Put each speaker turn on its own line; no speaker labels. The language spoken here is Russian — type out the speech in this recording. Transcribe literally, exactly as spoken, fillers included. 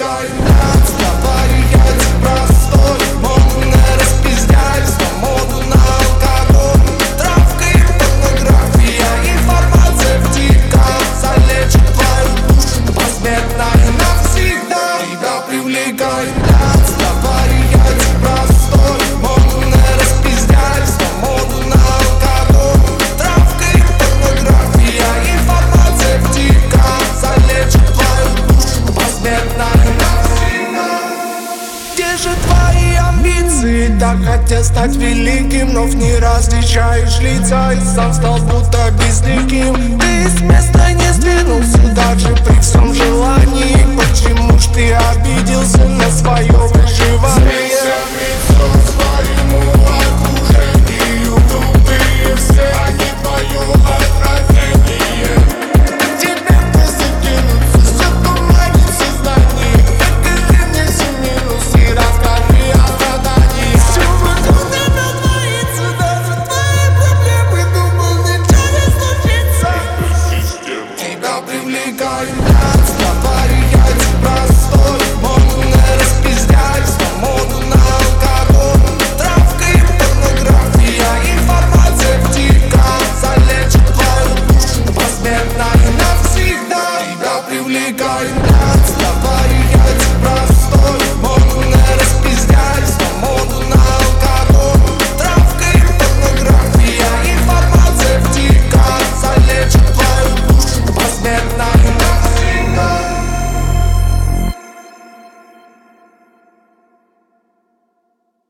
привлекай нас. Давай я простой, моду на распиздяйство, моду на алкоголь, травка и порнография, информация в тиках залечит твою душу посмертно и навсегда. Тебя привлекай нас. Давай я простой, моду на распиздяйство, моду на алкоголь, травка и порнография, информация в тиках залечит твою душу посмертно и навсегда. Где же твои амбиции? Так хотел стать великим, но не различаешь лица и сам стал будто безликим. Ты с места не сдвинулся даже при всем желании. Почему?